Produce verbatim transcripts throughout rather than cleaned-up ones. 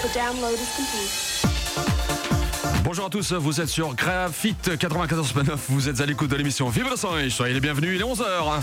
The download is complete. Bonjour à tous, vous êtes sur Graphite quatre-vingt-quatorze neuf, vous êtes à l'écoute de l'émission Vive le son, soyez les bienvenus, il est onze heures.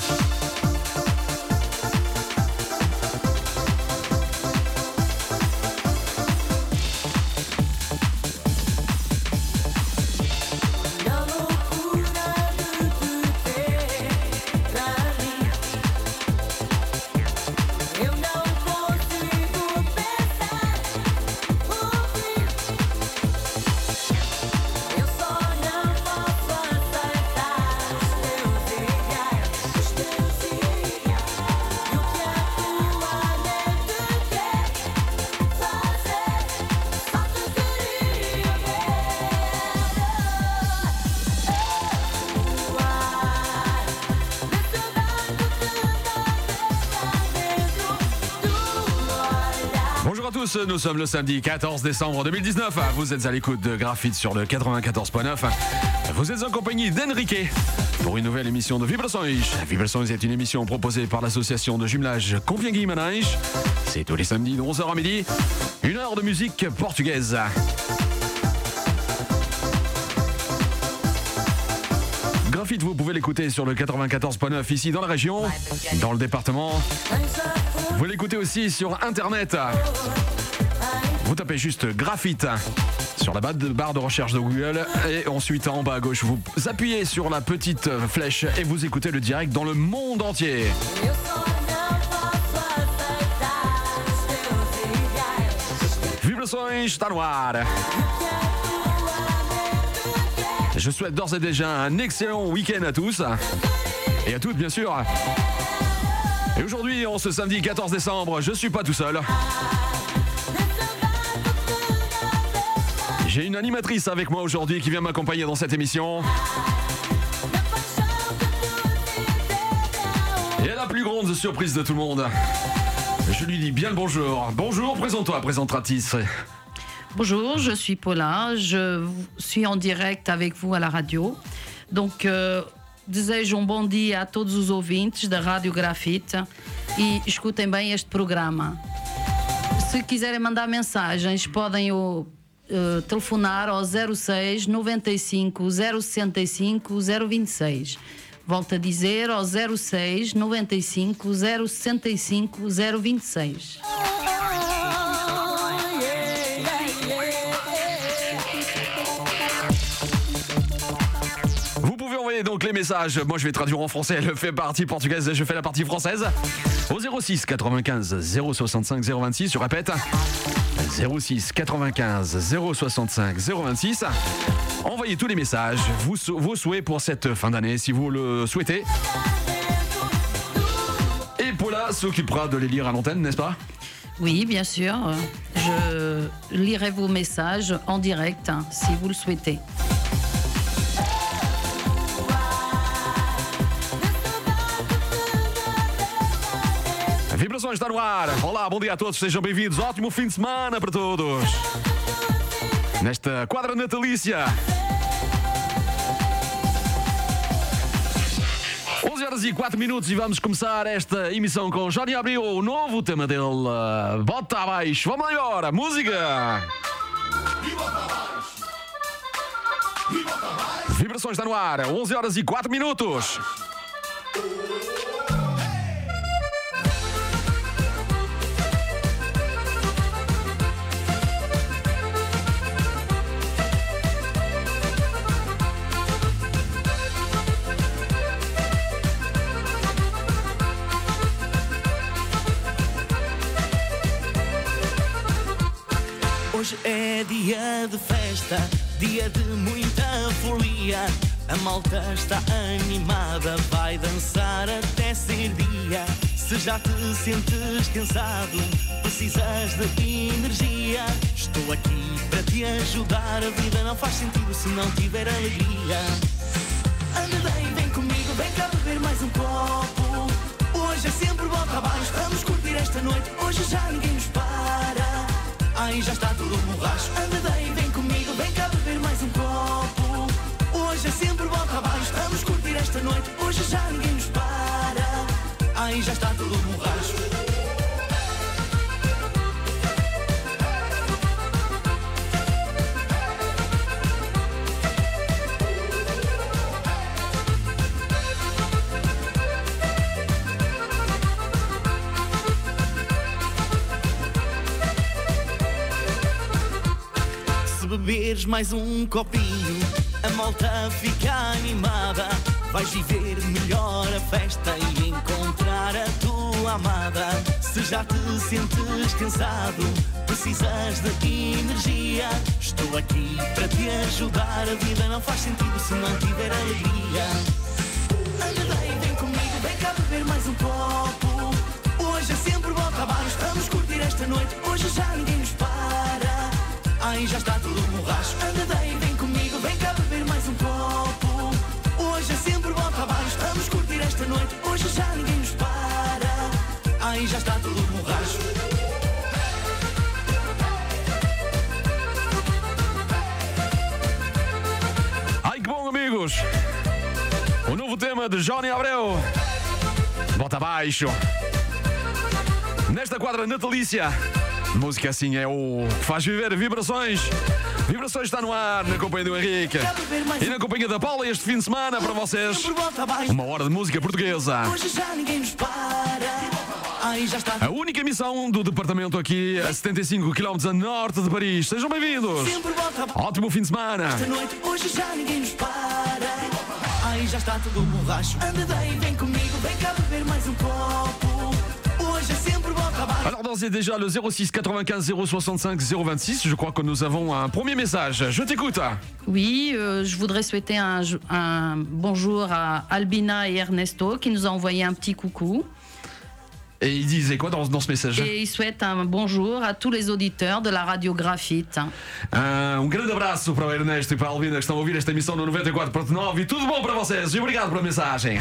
Nous sommes le samedi quatorze décembre deux mille dix-neuf. Vous êtes à l'écoute de Graphite sur le quatre-vingt-quatorze neuf. Vous êtes en compagnie d'Enrique pour une nouvelle émission de Vive le son. Vive le son est une émission proposée par l'association de jumelage Confianguim-Manais. C'est tous les samedis de onze heures à midi. Une heure de musique portugaise. Graphite, vous pouvez l'écouter sur le quatre-vingt-quatorze neuf ici dans la région, dans le département. Vous l'écoutez aussi sur Internet. Vous tapez juste Graphite sur la barre de recherche de Google et ensuite en bas à gauche, vous appuyez sur la petite flèche et vous écoutez le direct dans le monde entier. Vive le son, está no ar. Je souhaite d'ores et déjà un excellent week-end à tous et à toutes bien sûr. Et aujourd'hui, en ce samedi quatorze décembre, je suis pas tout seul. J'ai une animatrice avec moi aujourd'hui qui vient m'accompagner dans cette émission. Et la plus grande surprise de tout le monde. Je lui dis bien le bonjour. Bonjour, présente-toi, présentatrice. Bonjour, je suis Paula, je suis en direct avec vous à la radio. Donc, uh, desejo um bom dia a todos os ouvintes da Rádio Graphite e escutem bem este programa. Se quiserem mandar mensagens, podem uh, telefonar ao zero seis, noventa e cinco, zero sessenta e cinco, zero vinte e seis. Volto a dizer ao zero seis, noventa e cinco, zero sessenta e cinco, zero vinte e seis. Donc les messages, moi je vais traduire en français, elle fait partie portugaise, je fais la partie française. Au zéro six, quatre-vingt-quinze, zéro soixante-cinq, zéro vingt-six, je répète. zéro six, quatre-vingt-quinze, zéro soixante-cinq, zéro vingt-six. Envoyez tous les messages, vos, vos souhaits pour cette fin d'année si vous le souhaitez. Et Paula s'occupera de les lire à l'antenne, n'est-ce pas ? Oui, bien sûr. Je lirai vos messages en direct hein, si vous le souhaitez. Vibrações está no ar. Olá, bom dia a todos, sejam bem-vindos. Ótimo fim de semana para todos. Nesta quadra natalícia. onze horas e quatro minutos e vamos começar esta emissão com Johnny Abreu, o novo tema dele, uh, Bota Abaixo. Vamos lá agora, música. Vibrações está no ar, onze horas e quatro minutos. Hoje é dia de festa, dia de muita folia. A malta está animada, vai dançar até ser dia. Se já te sentes cansado, precisas de energia, estou aqui para te ajudar. A vida não faz sentido se não tiver alegria. Anda bem, vem comigo, vem cá beber mais um copo. Hoje é sempre bota abaixo, vamos curtir esta noite. Hoje já ninguém nos para. Ai, já está tudo borracho. Anda bem, vem comigo, vem cá beber mais um copo. Hoje é sempre bota abaixo, vamos curtir esta noite. Hoje já ninguém nos para. Ai, já está tudo borracho. Se beberes mais um copinho, a malta fica animada. Vais viver melhor a festa e encontrar a tua amada. Se já te sentes cansado, precisas de energia, estou aqui para te ajudar. A vida não faz sentido se não tiver alegria. Anda daí, vem comigo, vem cá beber mais um copo. Hoje é sempre volta abaixo, vamos curtir esta noite. Hoje já ninguém nos para. Ai, já está tudo borracho. Anda daí, vem comigo, vem cá beber mais um copo. Hoje é sempre volta abaixo, vamos curtir esta noite. Hoje já ninguém nos para. Ai, já está tudo borracho. Ai, que bom, amigos! O novo tema de Johnny Abreu. Bota abaixo. Nesta quadra natalícia, música assim é o que faz viver vibrações. Vibrações está no ar, na companhia do Henrique e na companhia da Paula este fim de semana para vocês. Uma hora de música portuguesa. Hoje já ninguém nos para. Ai, já está. A única emissão do departamento aqui a setenta e cinco quilómetros a norte de Paris. Sejam bem-vindos. Ótimo fim de semana. Esta noite, hoje já ninguém nos para. Ai, já está tudo borracho. Anda daí, vem comigo, vem cá beber mais um copo. Hoje é sempre volta abaixo. Alors d'ores et déjà le zéro six quatre-vingt-quinze zéro soixante-cinq zéro vingt-six, je crois que nous avons un premier message. Je t'écoute. Oui, euh, je voudrais souhaiter un, un bonjour à Albina et Ernesto qui nous ont envoyé un petit coucou. Et il disait quoi dans, dans ce message? Et ils souhaitent un bonjour à tous les auditeurs de la Radio Grafite. Ah, um grande abraço para o Ernesto e para a Albina que estão a ouvir esta emissão no noventa e quatro ponto nove e tudo bom para vocês e obrigado pela mensagem.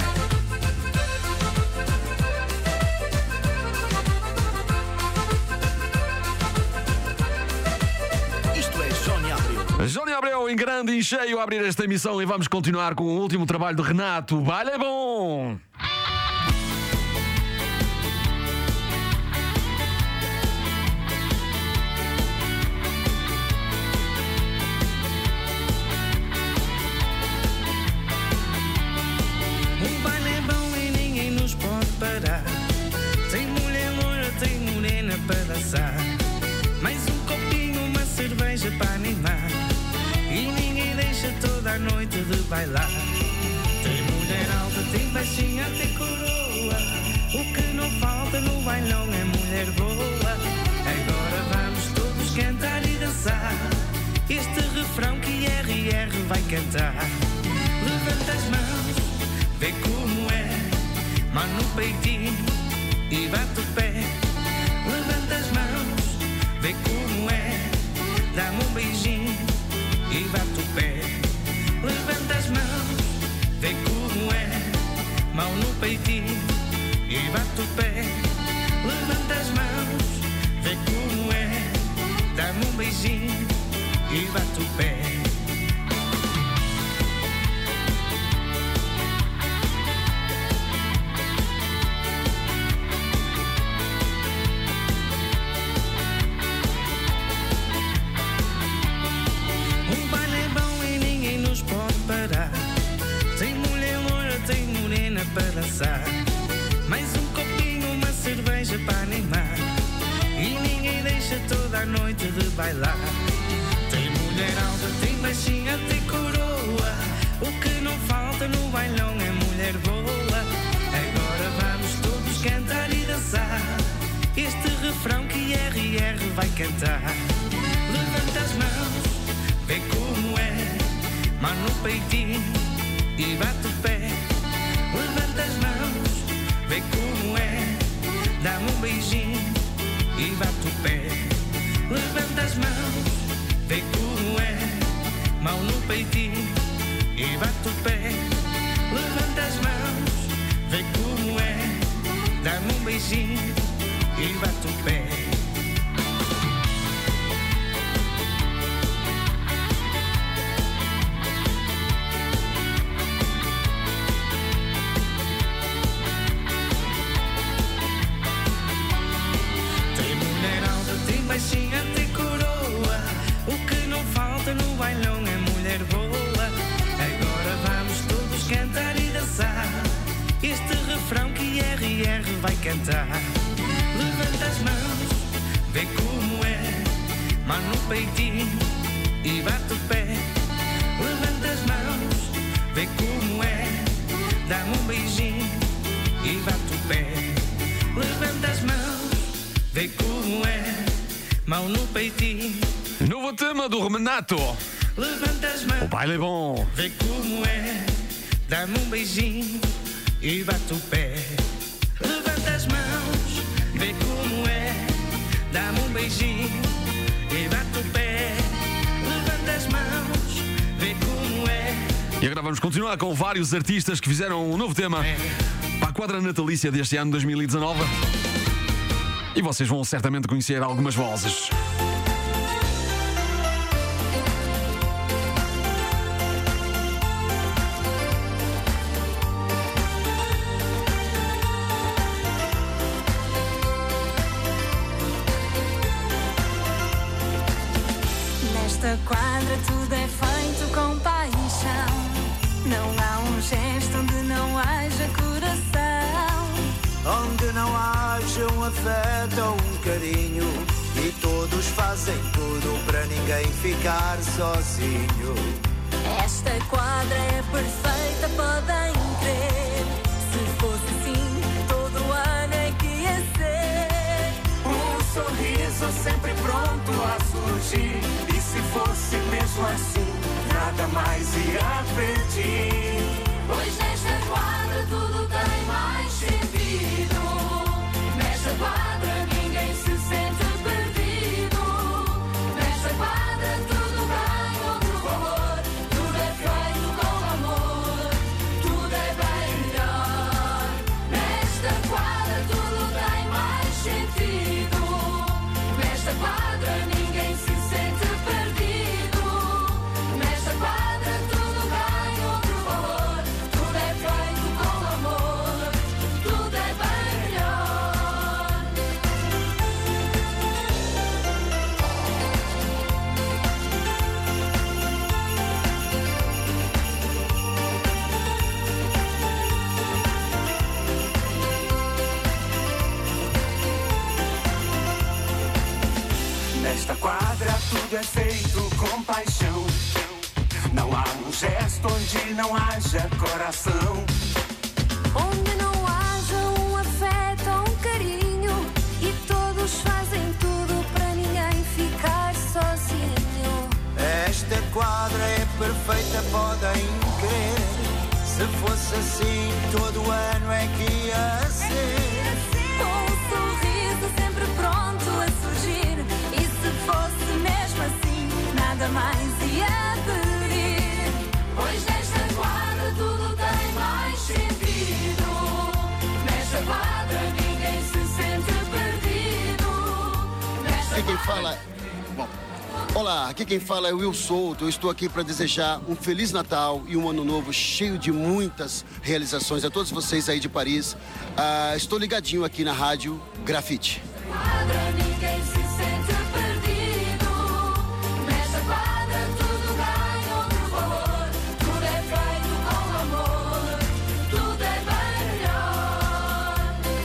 Isto é Johnny Abreu. Johnny Abreu em grande e cheio a abrir esta emissão e vamos continuar com o último trabalho de Renato. Baile é bom! Tem mulher loira, tem morena para dançar. Mais um copinho, uma cerveja para animar. E ninguém deixa toda a noite de bailar. Tem mulher alta, tem baixinha, tem coroa. O que não falta no bailão é mulher boa. Agora vamos todos cantar e dançar este refrão que R R vai cantar. Levanta as mãos, vê como é. Mão no peitinho e bate o pé. Levanta as mãos, vê como é. Dá-me um beijinho e bate o pé. Levanta as mãos, vê como é. Mão no peitinho e bate o pé. Levanta as mãos, vê como é. Dá-me um beijinho e bate o pé. Tem mulher loira, tem morena para dançar. Mais um copinho, uma cerveja para animar. E ninguém deixa toda a noite de bailar. Tem mulher alta, tem baixinha, tem coroa. O que não falta no bailão é mulher boa. Agora vamos todos cantar e dançar este refrão que R R vai cantar. Levanta as mãos, vê como é. Mão no peitinho e bate o pé. Levanta as mãos, vê como é. Dá-me um beijinho e bate o pé. Levanta as mãos, vê como é. Mão no peitinho e bate o pé. Levanta as mãos, vê como é. Dá-me um beijinho e bate o pé. Baixinha tem coroa. O que não falta no bailão é mulher boa. Agora vamos todos cantar e dançar este refrão que R R vai cantar. Levanta as mãos, vê como é. Mão no peitinho e bate o pé. Levanta as mãos, vê como é. Dá-me um beijinho e bate o pé. Levanta as mãos, vê como é. Mão no peitinho. Novo tema do Renato. Levanta as mãos, O baile é bom. vê como é. Dá-me um beijinho e bate o pé. Levanta as mãos, vê como é. Dá-me um beijinho e bate o pé. Levanta as mãos, vê como é. E agora vamos continuar com vários artistas que fizeram um novo tema para a quadra natalícia deste ano dois mil e dezanove. E vocês vão certamente conhecer algumas vozes. Nesta quadra tudo é feito com paixão. Não há um gesto onde não haja coração. Onde não haja um afeto ou um carinho. E todos fazem tudo para ninguém ficar sozinho. Esta quadra é perfeita, podem crer. Se fosse assim, todo ano é que ia ser. Um sorriso sempre pronto a surgir. E se fosse mesmo assim, nada mais ia pedir. Pois nesta quadra tudo tem mais sentido. Nesta quadra ninguém se sente perdido. Nesta quadra tudo ganha outro valor. Tudo é feito com amor. Tudo é bem melhor. Nesta quadra tudo tem mais sentido. Nesta quadra ninguém se sente perdido. Nesta quadra tudo ganha outro valor. Tudo é feito com amor. Tudo é bem melhor. Nesta quadra tudo é feito com paixão. Não há um gesto onde não haja coração. Onde não haja um afeto ou um carinho. E todos fazem tudo para ninguém ficar sozinho. Esta quadra é perfeita, podem crer. Se fosse assim, todo ano é que ia ser. Com um sorriso sempre pronto a surgir. E se fosse mesmo assim, nada mais ia pedir. Pois nesta quadra tudo tem mais sentido. Nesta quadra ninguém se sente perdido. Nesta Aqui quem fala... Bom, olá, aqui quem fala é Will Souto. Eu estou aqui para desejar um Feliz Natal e um Ano Novo cheio de muitas realizações a todos vocês aí de Paris. Ah, estou ligadinho aqui na Rádio Grafite. quadra ninguém se sente perdido. Nesta quadra tudo ganha outro valor. Tudo é feito com amor. Tudo é bem melhor.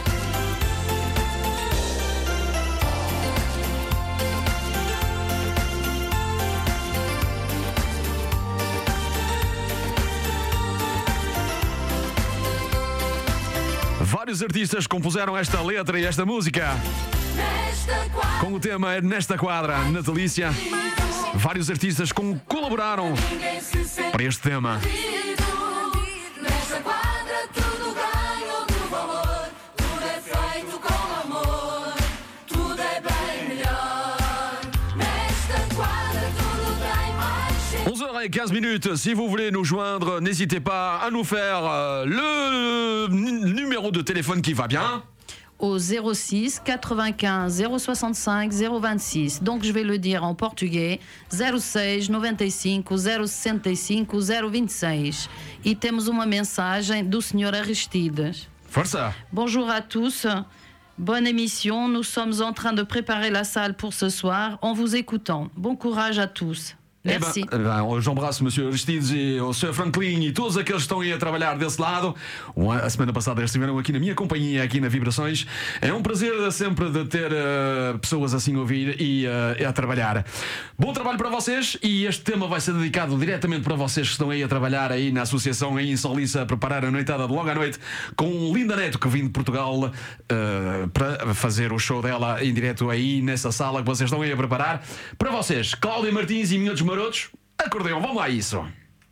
Vários artistas compuseram esta letra e esta música Nesta quadra com o tema Nesta Quadra Natalícia. Vários artistas com, colaboraram ninguém se sente para este tema. perdido. Nesta quadra tudo ganha outro valor. Tudo é feito com amor. Tudo é bem melhor. Nesta quadra tudo tem mais sentido. onze heures quinze minutes, si vous voulez nous joindre, n'hésitez pas à nous faire euh, le n- numéro de téléphone qui va bien. Au zéro six quatre-vingt-quinze zéro soixante-cinq zéro vingt-six. Donc je vais le dire en portugais. zero seis noventa e cinco zero sessenta e cinco zero vinte e seis. E temos uma mensagem do senhor Aristides. Força! Bonjour à tous. Bonne émission. Nous sommes en train de préparer la salle pour ce soir en vous écoutant. Bon courage à tous. Merci. Eh ben, ben, j'embrasse Monsieur Aristides e o senhor Franklin e todos aqueles que estão aí a trabalhar desse lado. A semana passada estiveram aqui na minha companhia, aqui na Vibrações. É um prazer sempre de ter uh, pessoas assim a ouvir e uh, a trabalhar. Bom trabalho para vocês e este tema vai ser dedicado diretamente para vocês que estão aí a trabalhar aí na associação aí em Soliça a preparar a noitada de logo à noite com Linda Neto, que vem de Portugal uh, para fazer o show dela em direto aí nessa sala que vocês estão aí a preparar. Para vocês, Cláudia Martins e Minhotos Marotos, acordeão, vamos lá isso.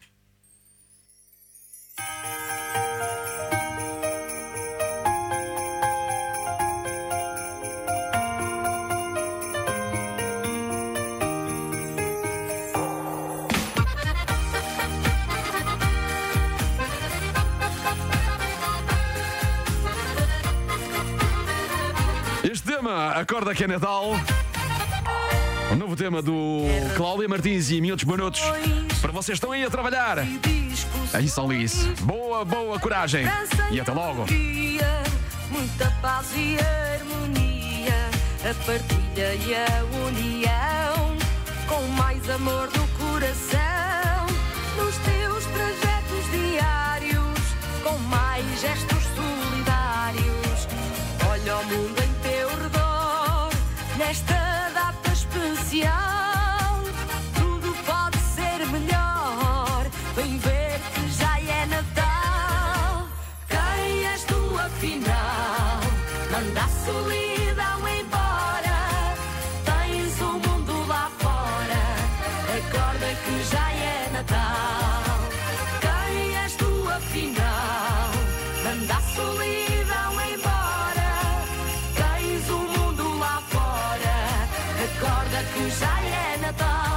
Este tema, acorda que é Natal. O novo tema do Cláudia Martins e Minhotos Marotos. Para vocês estão aí a trabalhar. Aí são Liz. Boa, boa coragem. E até logo. Muita paz e harmonia, a partilha e a união, com mais amor no coração, nos teus trajetos diários, com mais gestos solidários. Olha o mundo em teu redor, nesta data especial, tudo pode ser melhor. Vem ver que já é Natal. Quem és tu afinal? Manda a solidão embora. Tens o mundo lá fora. Acorda que já é Natal. Quem és tu afinal? Manda a solidão embora. Tens o mundo lá fora. Acorda que já é Natal.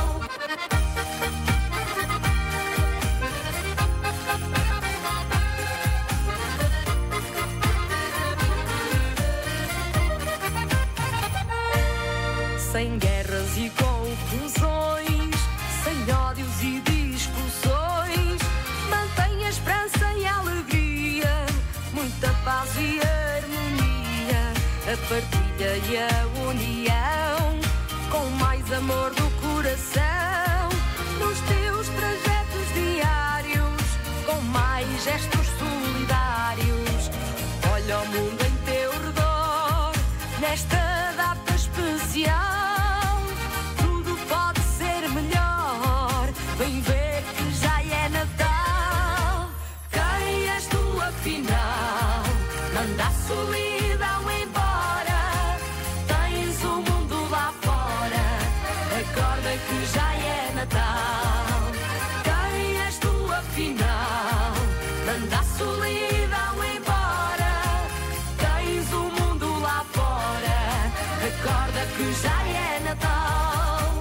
Sem guerras e confusões, sem ódios e discussões, mantém a esperança e a alegria, muita paz e harmonia, a partilha e a união, com mais amor do coração, nos teus trajetos diários, com mais gestos solidários. Olha o mundo em teu redor, nesta data especial, tudo pode ser melhor. Vem ver que já é Natal. Quem és tu afinal? Manda a solidão embora. Tens o mundo lá fora. Acorda que já é Natal. Quem és tu afinal? Manda a solidão embora. Tens o mundo lá fora. Acorda que já é Natal.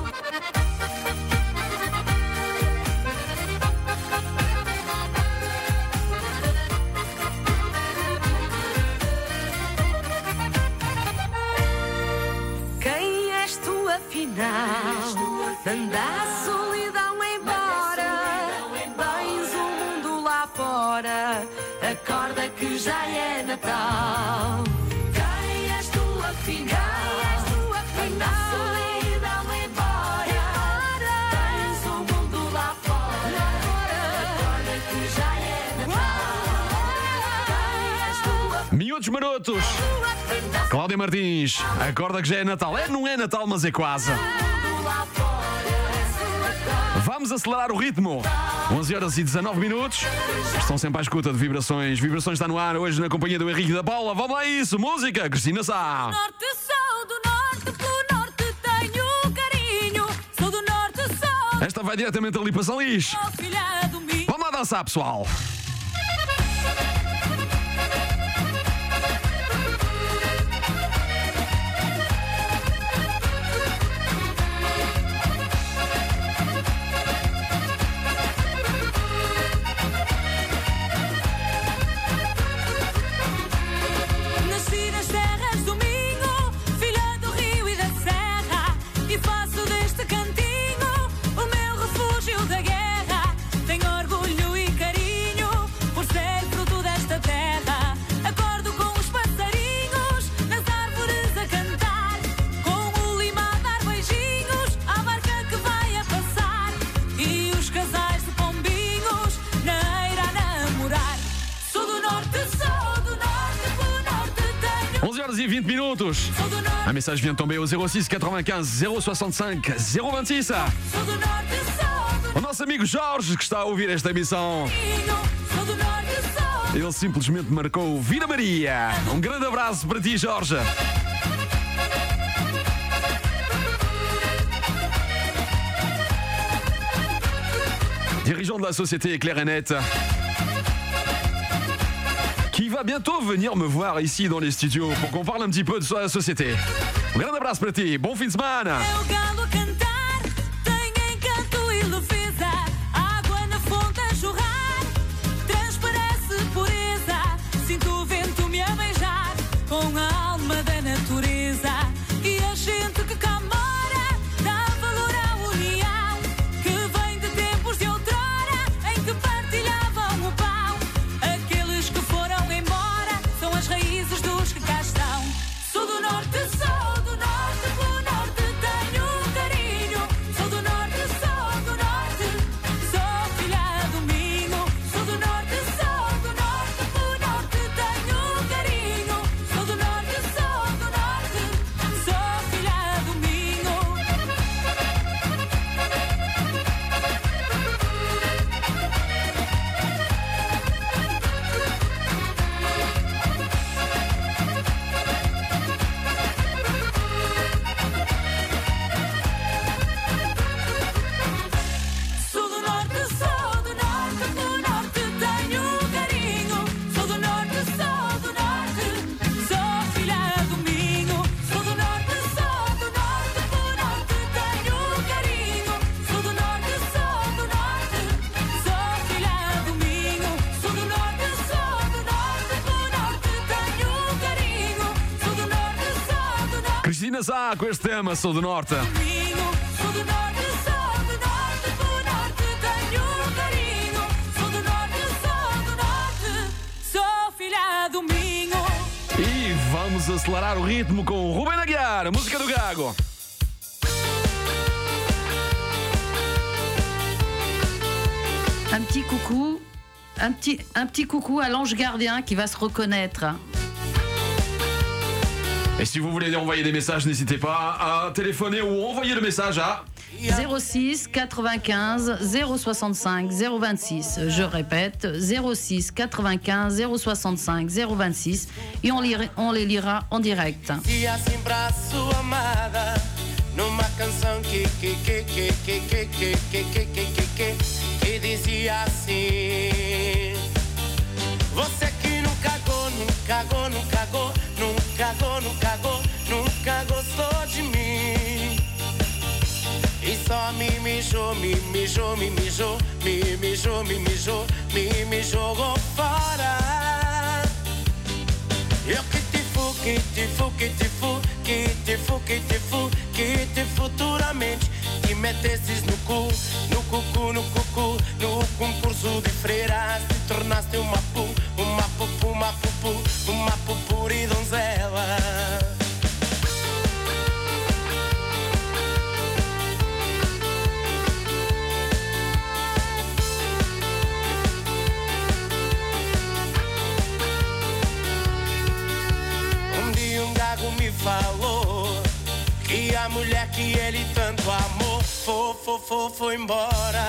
Quem és tu afinal? Manda a solidão embora. Tens o mundo lá fora. Acorda que já é Natal. Quem és tu afinal? Manda a solidão embora. Tens o mundo lá fora. Acorda que já é Natal. Quem és tu Minhotos Marotos. Cláudia Martins, acorda que já é Natal. É, não é Natal, mas é quase. Vamos acelerar o ritmo. onze horas e dezanove minutos. Estão sempre à escuta de Vibrações. Vibrações está no ar hoje na companhia do Henrique e da Paula. Vamos lá isso. Música, Cristina Sá. Norte, sou do norte, pelo norte tenho carinho. Sou do norte, sou. Esta vai diretamente ali para São Luís. Filha do milho. Vamos lá dançar, pessoal. Nasci nas terras do Minho, filha do rio e da serra, e faço deste cantinho o meu refúgio da guerra. Tenho orgulho e carinho vinte minutos. Un message vient de tomber au zéro six quatre-vingt-quinze zéro soixante-cinq zéro vingt-six. O nosso amigo Jorge, que está a ouvir esta emissão. Ele simplesmente marcou Vila Maria. Um grande abraço para ti, Jorge. Dirigeant de la société Clair et Net, qui va bientôt venir me voir ici dans les studios pour qu'on parle un petit peu de sa société. Um grande abraço para ti, bom fim de semana. É o galo cantar, tem encanto e leveza, água na fonte a jorrar, transparece pureza, sinto o vento me a beijar, com a alma da natureza, e a gente que cá mora, dá valor à união, que vem de tempos de outrora, em que partilhavam o pão, aqueles que foram embora, são as raízes dos que cá estão. Sou do norte, sou do norte, pelo norte tenho carinho. Sou do norte, sou do norte, sou filha do Minho. Sou do norte, sou do norte, pelo norte tenho carinho. Sou do norte, sou do norte, sou filha do Minho. Sou do norte, sou do norte, pelo norte tenho carinho. Sou do norte, sou do norte, sou filha do Minho. Sou do norte, sou do norte, pelo norte tenho carinho. Sou do norte, sou do norte, sou filha do Minho. Sou do norte, sou do norte, pelo norte tenho carinho. Sou do norte, sou do norte. Cristina Sá com este tema, Sou do Norte. Minho, sou do norte, sou do norte, pelo norte tenho carinho. Sou do norte, sou do norte, sou filha do Minho. E vamos acelerar o ritmo com o Ruben Aguiar, a música do Gago. Un petit coucou, un petit, un petit coucou à l'ange gardien qui va se reconnaître. Et si vous voulez envoyer des messages, n'hésitez pas à téléphoner ou envoyer le message à... zéro six quatre-vingt-quinze zéro soixante-cinq zéro vingt-six. Je répète, zéro six quatre-vingt-quinze zéro soixante-cinq zéro vingt-six et on, lira, on les lira en direct. E assim pra sua amada, numa canção que que que que que que que que que que que que que dizia assim: você que nunca cagou, nunca cagou, nunca cagou, nunca cagou, nunca cagou, nunca gostou de mim. E só me mijou, me mijou, me mijou, me mijou, me mijou, me me jogou fora. Eu que te fu, que te fu, que te fu, que te fu, que te fu, que te futuramente te metesses no cu, no cucu, no cucu, no concurso de freiras, te tornaste uma pu, uma pupu, uma pupu, uma pupuri donzela. Me falou que a mulher que ele tanto amou foi, foi, foi, foi embora.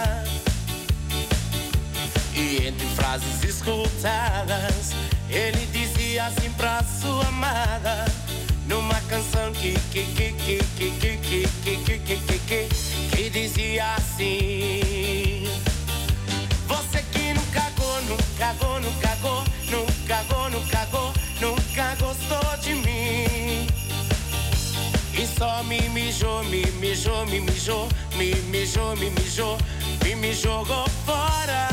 E entre frases escutadas, ele dizia assim pra sua amada, numa canção que que que que que que que que que que que que que dizia assim: você que nunca cagou, nunca cagou, nunca cagou, nunca cagou, nunca cagou, nunca gostou de mim. E só me mijou, me mijou, me mijou, me mijou, me mijou, me me jogou fora.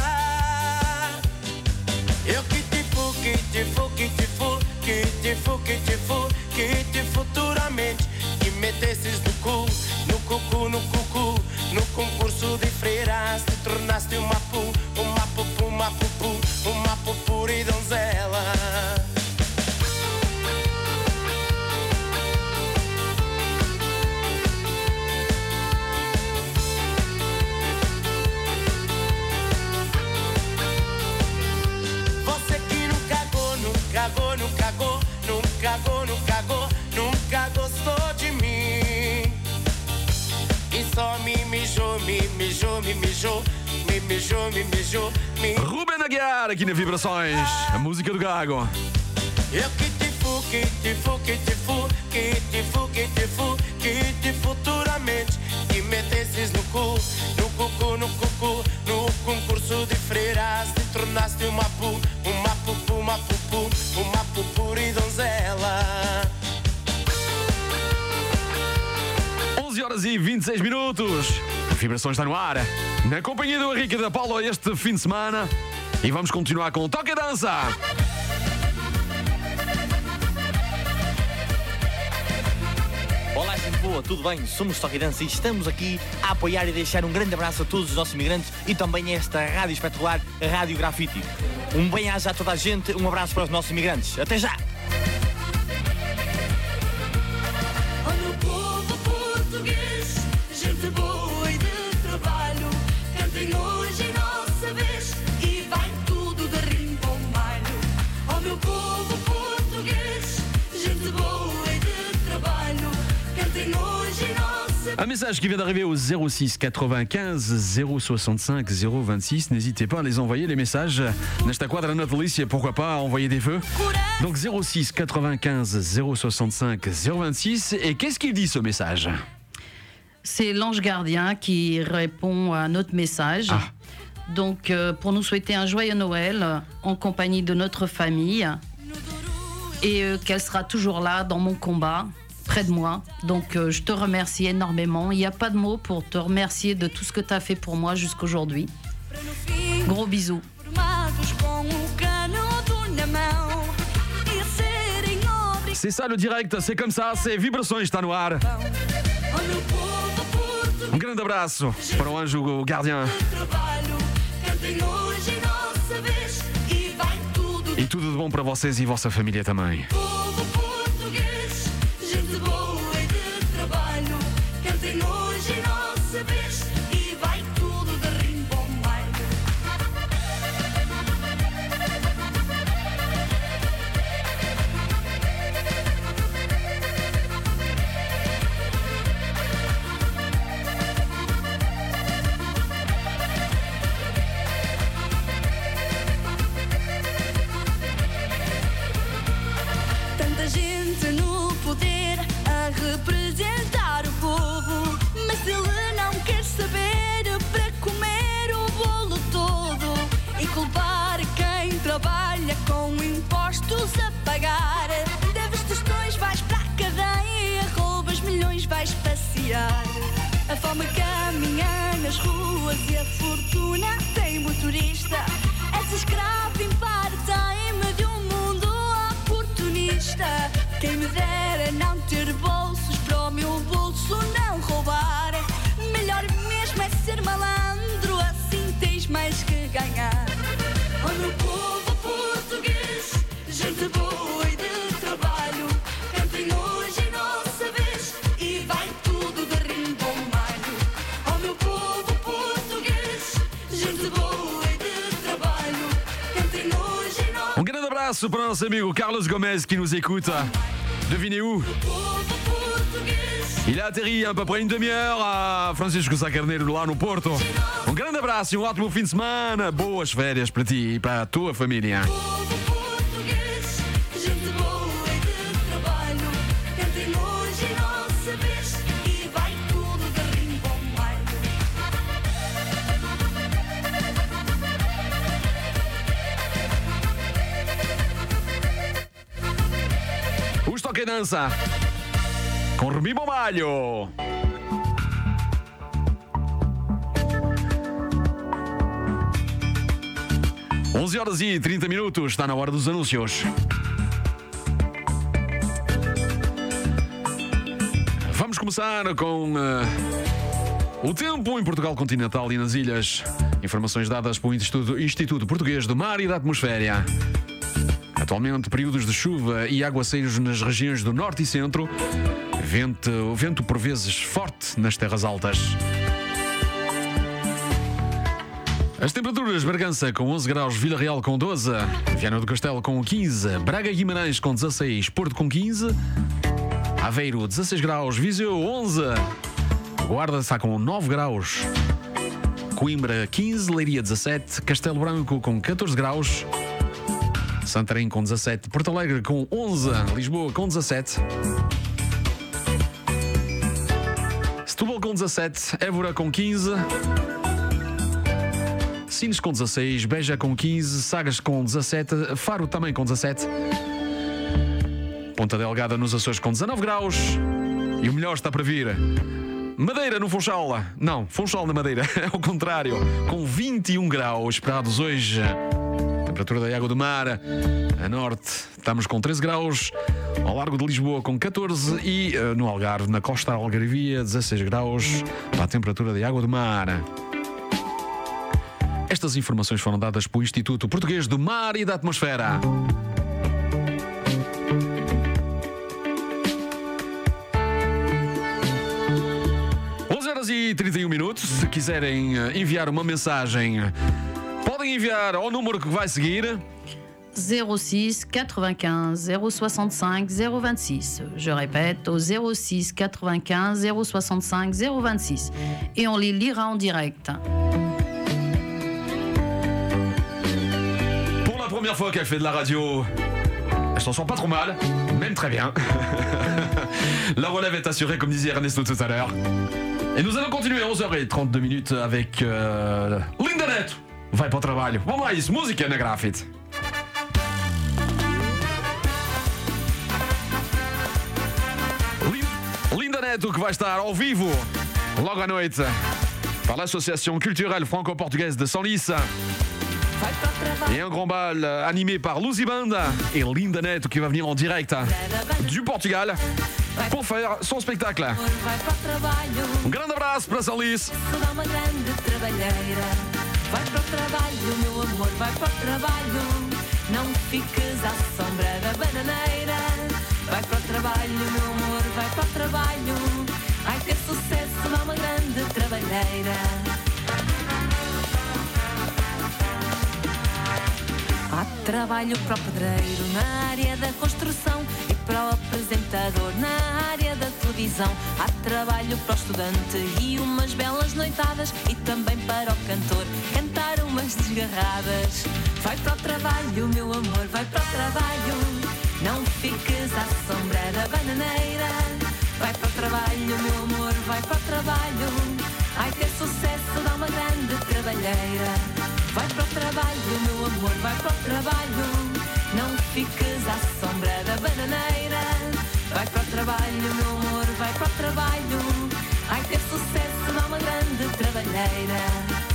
Eu que te fu, que te fu, que te fu, que te fu, que te fu, que te futuramente te metesses no cu, no cucu, no cucu, no concurso de freiras, te tornaste uma pu, uma pupu, uma pupu, uma pupuri donzela. Você que nunca cagou, nunca cagou, nunca cagou, nunca cagou, nunca me mijou, me mijou, me mijou, me mijou, me... Ruben Aguiar aqui na Vibrações, a música do Gago. Eu que te fu, que te fu, que te fu, que te fu, que te fu, que te futuramente te metesses no cu, no cucu, no cucu, no concurso de freiras te tornaste uma pu, uma pupu, uma pupu, uma pupura e donzela. onze horas e vinte e seis minutos. A Vibrações está no ar. Na companhia do Henrique e da Paula este fim de semana. E vamos continuar com o Toque e Dança. Olá, gente boa, tudo bem? Somos Toque e Dança e estamos aqui a apoiar e deixar um grande abraço a todos os nossos imigrantes e também a esta rádio espetacular, a Rádio Grafite. Um bem-aja a toda a gente, um abraço para os nossos imigrantes. Até já! Gente boa e de trabalho, cantem hoje em nossa vez e vai tudo de rimbombalho. Ó meu povo português, gente boa e de trabalho, cantem hoje em nossa vez. Un message qui vient d'arriver au zéro six quatre-vingt-quinze zéro soixante-cinq zéro vingt-six. N'hésitez pas à les envoyer, les messages. Nesta quadra natalícia, pourquoi pas envoyer des vœux. Donc zéro six quatre-vingt-quinze zéro soixante-cinq zéro vingt-six. Et qu'est-ce qu'il dit ce message? C'est l'ange gardien qui répond à notre message. Ah. Donc, euh, pour nous souhaiter un joyeux Noël euh, en compagnie de notre famille et euh, qu'elle sera toujours là dans mon combat, près de moi. Donc, euh, je te remercie énormément. Il n'y a pas de mots pour te remercier de tout ce que tu as fait pour moi jusqu'aujourd'hui. Gros bisous. C'est ça le direct, c'est comme ça, c'est Vibrações está no ar. Um grande abraço para o anjo guardião. E tudo de bom para vocês e vossa família também. Tanta gente no poder a representar o povo, mas ele não quer saber para comer o bolo todo e culpar quem trabalha com impostos a pagar. Deves tostões, vais para a cadeia, roubas milhões, vais passear. A fome caminha nas ruas e a fortuna tem motorista. És escravo em part-time de um mundo oportunista. Quem me dera não ter bolsos para o meu bolso não roubar. Melhor mesmo é ser malandro, assim tens mais que ganhar. Oh meu povo português, gente boa e de trabalho, cantem hoje nossa vez e vai tudo de rimbombalho. Oh meu povo português, gente boa e de trabalho, cantem hoje nossa. Um grande abraço para o nosso amigo Carlos Gomes qui nous écoute. Devinez où? Il a atterri à peu près une demi-heure a Francisco Sá Carneiro lá no Porto. Um grande abraço e um ótimo fim de semana. Boas férias para ti e para a tua família. Os Toque e Dança com Rubim Bomalho. onze horas e trinta minutos, está na hora dos anúncios. Vamos começar com uh, o tempo em Portugal continental e nas ilhas. Informações dadas pelo Instituto, Instituto Português do Mar e da Atmosfera. Atualmente, períodos de chuva e aguaceiros nas regiões do norte e centro. Vento, vento por vezes forte nas terras altas. As temperaturas: Bragança com onze graus, Vila Real com doze, Viana do Castelo com quinze, Braga e Guimarães com dezasseis, Porto com quinze, Aveiro dezasseis graus, Viseu onze, Guarda está com nove graus. Coimbra quinze, Leiria dezassete, Castelo Branco com catorze graus, Santarém com dezassete, Porto Alegre com onze, Lisboa com dezassete, Setúbal com dezassete, Évora com quinze, Sines com dezasseis, Beja com quinze, Sagres com dezassete, Faro também com dezassete, Ponta Delgada nos Açores com dezanove graus e o melhor está para vir. Madeira no Funchal. Não, Funchal na Madeira. É o contrário. Com vinte e um graus esperados hoje. Temperatura da água do mar. A norte estamos com treze graus. Ao largo de Lisboa com catorze. E uh, no Algarve, na costa Algarvia, dezasseis graus. Para a temperatura da água do mar. Estas informações foram dadas pelo Instituto Português do Mar e da Atmosfera. E trinta e um minutos. Se quiserem enviar uma mensagem, podem enviar ao número que vai seguir: zéro six quatre-vingt-quinze zéro soixante-cinq zéro vingt-six. Je répète, au zéro six quatre-vingt-quinze zéro soixante-cinq zéro vingt-six. Et on les lira en direct. Pour la première fois qu'elle fait de la radio, elle s'en sort pas trop mal, même très bien. La relève est assurée, comme disait Ernesto tout à l'heure. Et nous allons continuer à onze heures trente-deux minutes avec uh, Linda Neto. Vai para o trabalho. Vamos lá, isso. Música na Grafite. Linda Neto que vai estar ao vivo logo à noite par l'Association culturelle franco-portugaise de Senlis. Et un grand bal animé par Lucy Band et Linda Neto qui va venir en direct du Portugal pour faire son spectacle. Um grande abraço para Senlis. Uma grande trabalheira. Vai para o trabalho, meu amor, vai para o trabalho. Não fiques à sombra da bananeira. Vai para o trabalho, meu amor, vai para o trabalho. Vai ter sucesso, dá uma grande trabalheira. Há trabalho para o pedreiro na área da construção e para o apresentador na área da televisão. Há trabalho para o estudante e umas belas noitadas e também para o cantor cantar umas desgarradas. Vai para o trabalho, meu amor, vai para o trabalho. Não fiques à sombra da bananeira. Vai para o trabalho, meu amor, vai para o trabalho. Ai, ter sucesso dá uma grande trabalheira. Vai para o trabalho, meu amor, vai para o trabalho. Não fiques à sombra da bananeira. Vai para o trabalho, meu amor, vai para o trabalho. Ai, ter sucesso dá uma grande trabalheira.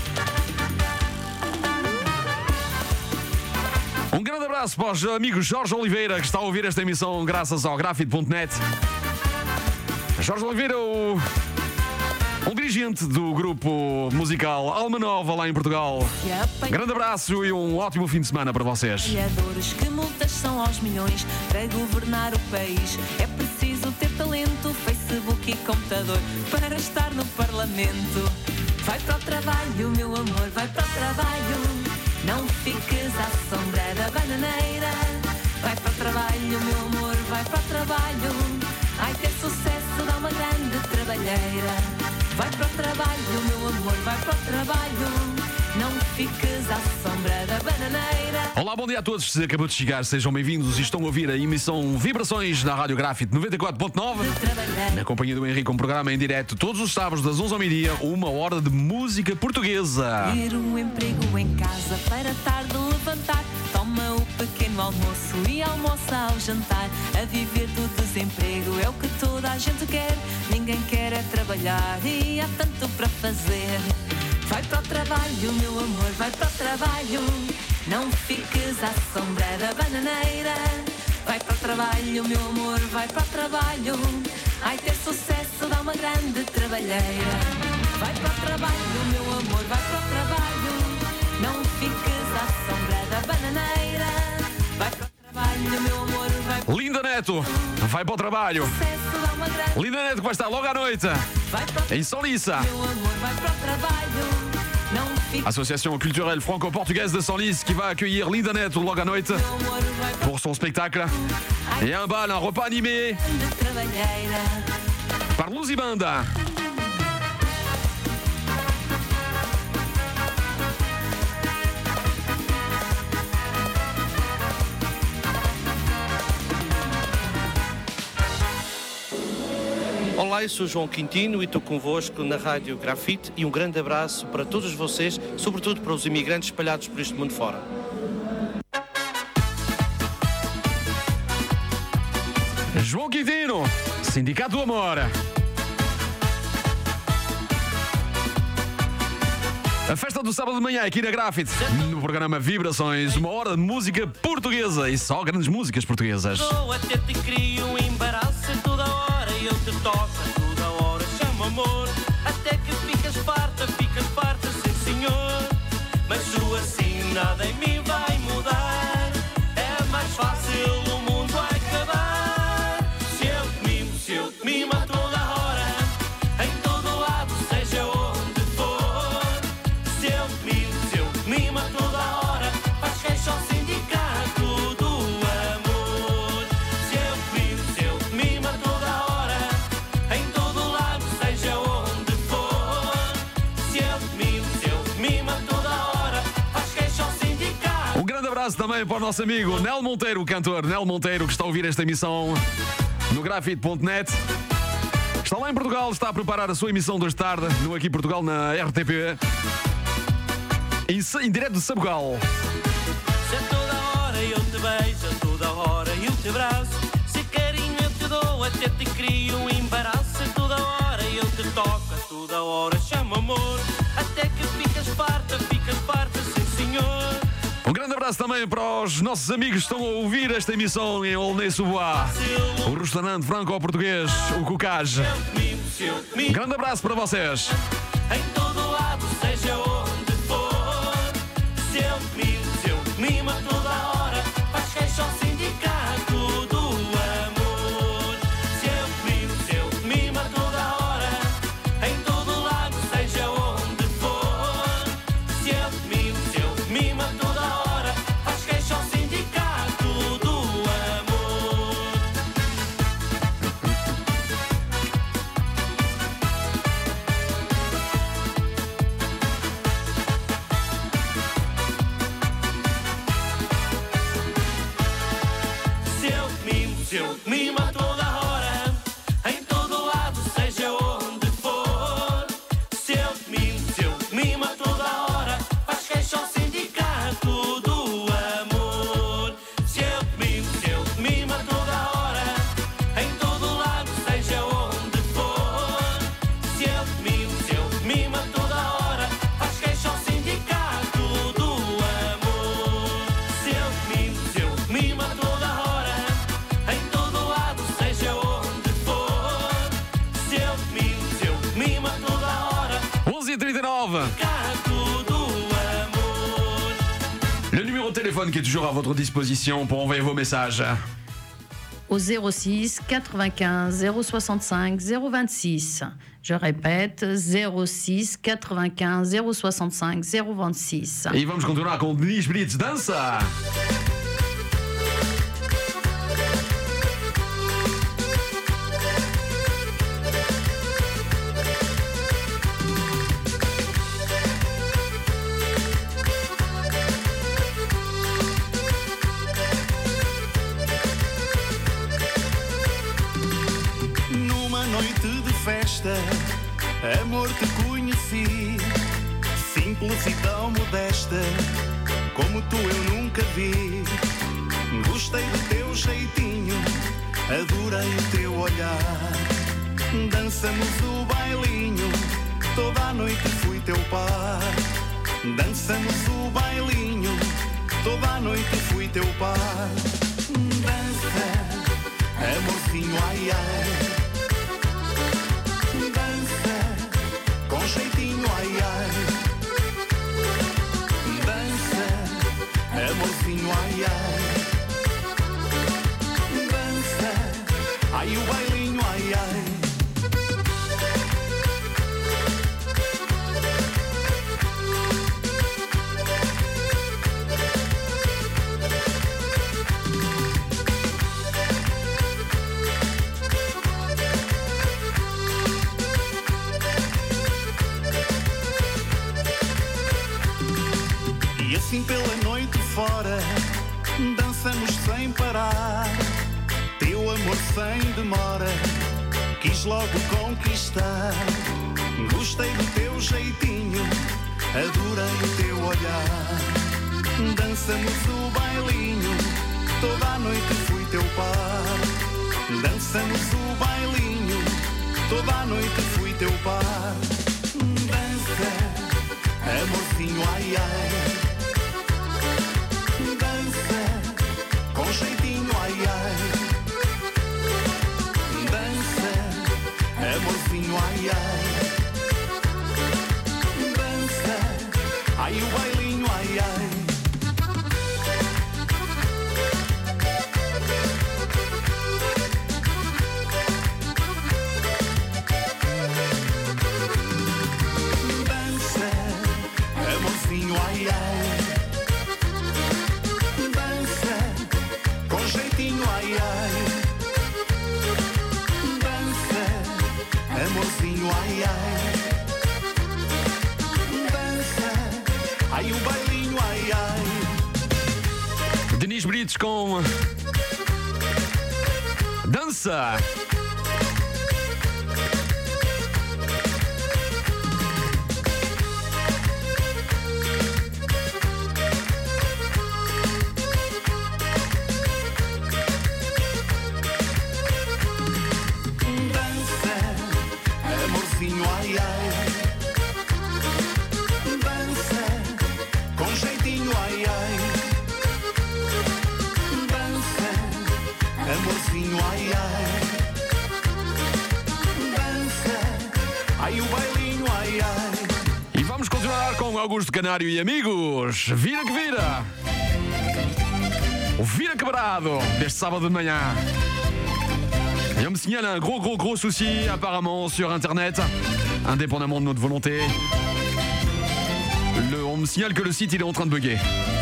Um grande abraço para os amigos Jorge Oliveira, que está a ouvir esta emissão graças ao grafite ponto net. Jorge Oliveira, o... um dirigente do grupo musical Alma Nova lá em Portugal. Grande abraço e um ótimo fim de semana para vocês. Trabalhadores, que multas são aos milhões para governar o país? É preciso ter talento, Facebook e computador para estar no Parlamento. Vai para o trabalho, meu amor, vai para o trabalho. Não fiques à sombra da bananeira. Vai para o trabalho, meu amor, vai para o trabalho. Ai, ter sucesso dá uma grande trabalheira. Vai para o trabalho, meu amor, vai para o trabalho. Não fiques à sombra da bananeira. Olá, bom dia a todos. Se acabou de chegar, sejam bem-vindos e estão a ouvir a emissão Vibrações na Rádio Grafite noventa e quatro ponto nove. Na companhia do Henrique, um programa em direto todos os sábados das onze ao meio-dia, uma hora de música portuguesa. Ter um emprego em casa para tarde levantar. Toma o pequeno almoço e almoça ao jantar. A viver do desemprego é o que toda a gente quer. Ninguém quer é trabalhar e há tanto para fazer. Vai para o trabalho, meu amor, vai para o trabalho. Não fiques à sombra da bananeira. Vai para o trabalho, meu amor, vai para o trabalho. Ai, ter sucesso dá uma grande trabalheira. Vai para o trabalho, meu amor, vai para o trabalho. Não fiques à sombra da bananeira. Vai para o trabalho, meu amor, vai para o Linda Neto vai para o trabalho. sucesso dá uma grande Linda Neto que vai estar logo à noite Vai para o em Senlissa. meu amor, vai para o trabalho. Não fiques Association culturelle franco-portugaise de Senlis qui va accueillir Linda Neto logo à noite meu amor, vai para pour son spectacle. Et un bal, un repas animé grande trabalheira. par Lucy Band. Olá, eu sou o João Quintino e estou convosco na Rádio Grafite e um grande abraço para todos vocês, sobretudo para os imigrantes espalhados por este mundo fora. João Quintino, Sindicato do Amor. A festa do sábado de manhã aqui na Grafite, no programa Vibrações, uma hora de música portuguesa e só grandes músicas portuguesas. Eu até te crio um embaraço a toda hora e eu te toco a toda hora, chamo amor, até que ficas farta, ficas farta, sim senhor, mas tu assim nada em mim vai mudar, é mais fácil o mundo acabar, se eu te mimo, se eu te mimo a toda hora, em todo lado, seja onde for, se eu te mimo, se eu te mimo a toda hora, faz queixa ao sindicato do amor, se eu te mimo, se eu te mimo a toda hora, em todo lado, seja onde for, se eu te mimo, se eu te mimo a toda hora, faz queixa ao sindicato. Um grande abraço também para o nosso amigo Nel Monteiro, o cantor Nel Monteiro, que está a ouvir esta emissão no grafite ponto net. Está lá em Portugal, está a preparar a sua emissão de hoje de tarde, no Aqui Portugal, na R T P, em, em direto de Sabugal. Se a toda hora eu te beijo, a toda hora eu te abraço, se carinho eu te dou, até te crio um embaraço, a toda hora eu te toco, a toda hora chamo amor, até que ficas farta, ficas farta, sim senhor. Um grande abraço também para os nossos amigos que estão a ouvir esta emissão em Aulnay-sous-Bois, o restaurante franco-português, o Cocage. Um grande abraço para vocês. Em todo lado, seja onde for, se eu te mimo, se eu te mimo a toda hora, faz queixa ao sindicato do amor, se eu te mimo, se eu te mimo a toda hora, em todo lado, seja onde for, se eu te mimo, se eu te mimo a toda hora, faz queixa ao sindicato do amor. Se eu te mimo, se eu te mimo a toda hora, em todo lado, seja onde for, se eu te mimo, se eu te mimo a toda hora, faz queixa ao sindicato do amor, se eu te mimo, se eu te mimo a toda hora, em todo lado, seja onde for, se eu te mimo, se eu te mimo a toda hora, faz queixa ao sindicato do amor, se eu te mimo, se eu te mimo a toda hora, em todo lado, seja onde for, se eu te mimo, se eu te mimo a toda hora, onze e trinta e nove. sindicato do amor. Le numéro de téléphone qui est toujours à votre disposition pour envoyer vos messages. Au zéro six quatre-vingt-quinze zéro soixante-cinq zéro vingt-six. Je répète, zéro six quatre-vingt-quinze zéro soixante-cinq zéro vingt-six. E vamos continuar com Denise Brits Dança. Numa noite de festa, amor, te conheci, simples e tão modesta, como tu eu nunca vi. Gostei do teu jeitinho, adorei o teu olhar. Dançamos o bailinho, toda a noite fui teu par. Dançamos o bailinho, toda a noite fui teu par. Dança, amorzinho, ai ai. Dança, com jeitinho, ai ai. Dança, amorzinho, ai ai. Dança, ai o bailinho, ai ai. E assim pela noite fora, dançamos sem parar. Teu amor sem demora, quis logo conquistar. Gostei do teu jeitinho, adorei o teu olhar. Dançamos o bailinho, toda a noite fui teu par. Dançamos o bailinho, toda a noite fui teu par. Dança, amorzinho, ai ai. Dança, com jeitinho, ai ai. Dança, amorzinho, ai ai. Dança, ai o bailinho, ai ai. Dança, amorzinho, ai ai. Dança, com jeitinho, ai ai. Dança, amorzinho, ai ai. Dança, ai o bailinho, ai ai. Denis Brites com Dança. Dança, amorzinho, ai ai. Dança, com jeitinho, ai ai. Dança, amorzinho, ai ai. Dança, ai o bailinho, ai ai. E vamos continuar com Augusto Canário e amigos. Vira que vira. O Vira Quebrado deste sábado de manhã. Et on me signale un gros gros gros souci apparemment sur internet, indépendamment de notre volonté. Le, on me signale que le site il est en train de bugger.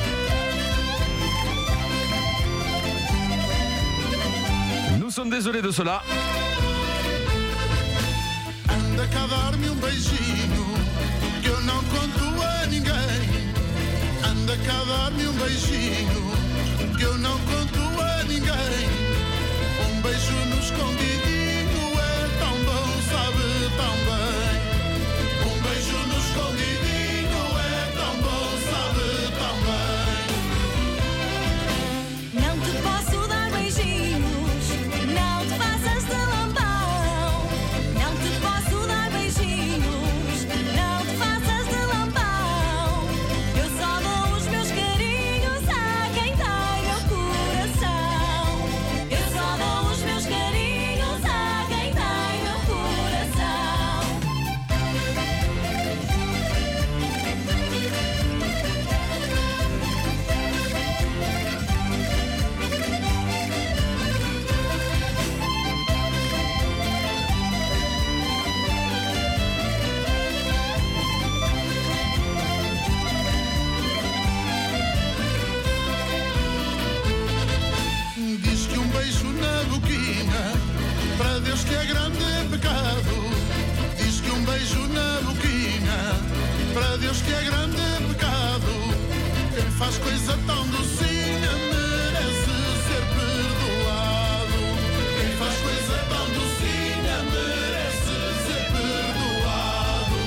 Nous sommes désolés de cela. Anda cá dar-me um beijinho, que eu não conto a ninguém. Anda cá dar-me um beijinho, que eu não conto a ninguém. Um beijo no escondidinho é tão bom, sabe tão bem. Um beijo no escondidinho é tão bom, sabe tão bem. Não te posso dar beijinhos, não te faças de lambão. Não te posso dar beijinhos, não te faças de lambão. Eu só dou os meus carinhos a quem tem meu coração. Eu só dou os meus carinhos a quem tem meu coração. Diz que um beijo na boquinha, para Deus que é grande pecado. Diz que um beijo na boquinha, para Deus que é grande pecado. Quem faz coisa tão docinha merece ser perdoado. Quem faz coisa tão docinha merece ser perdoado.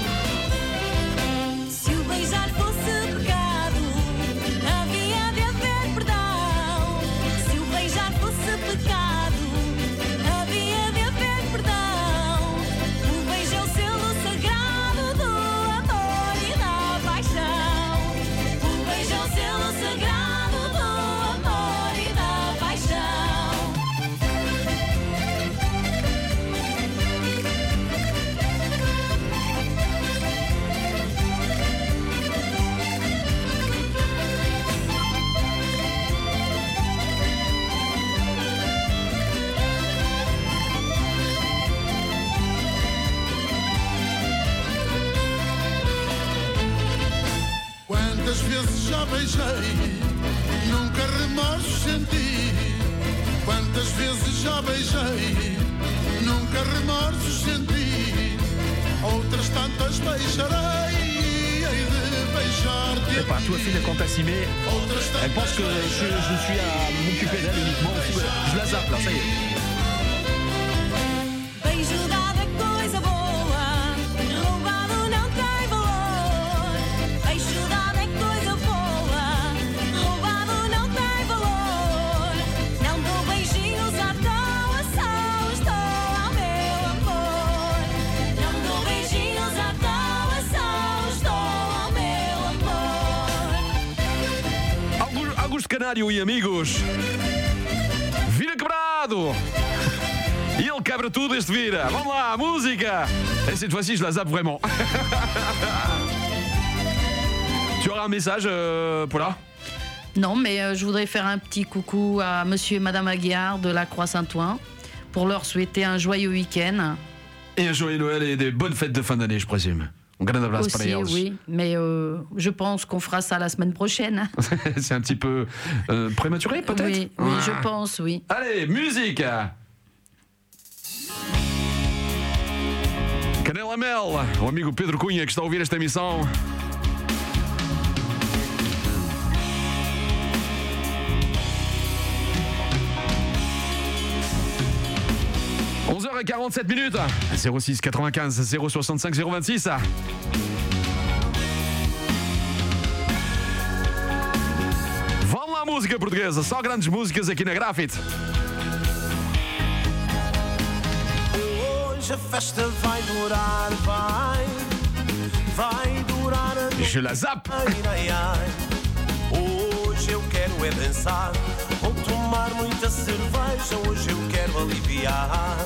Se o beijar fosse pecado, havia de haver perdão. Se o beijar fosse pecado, havia de haver perdão. O beijo é o selo sagrado do amor e da paixão. O beijo é o selo sagrado do amor e da paixão. Quantas vezes já beijei, nunca remorso senti. Quantas vezes já beijei, nunca remorso senti. Outras tantas beijarei, hei de beijar-te. Je sais pas, toi, Phil, quand t'as simé, elle pense que je, je suis à m'occuper d'elle uniquement. Je la zappe là, ça y est. Beijo Canário e amigos. Vira quebrado. E ele quebra tudo, este vira. Vamos lá, música. Et cette fois-ci, je la zappe vraiment. Tu auras un message, euh, Paula? Non, mais euh, je voudrais faire un petit coucou à monsieur et madame Aguiar de la Croix-Saint-Ouen pour leur souhaiter un joyeux week-end. Et un joyeux Noël et des bonnes fêtes de fin d'année, je présume. Un grand abraço para Aussi, eles. oui, mais euh, je pense qu'on fera ça la semaine prochaine. C'est un petit peu euh, prématuré, peut-être? Oui, oui, Ah. je pense, oui. Allez, musique. Canela Mel, o amigo Pedro Cunha que está a ouvir esta emissão. onze heures quarante-sept minutes. zéro six quatre-vingt-quinze zéro soixante-cinq zéro vingt-six. Vamos lá, música portuguesa. Só grandes músicas aqui na Grafite. Hoje a festa vai durar, vai, vai durar a noite. Je la zappe. Ai, ai, ai. Hoje eu quero é dançar, vou tomar muita cerveja, hoje eu quero aliviar.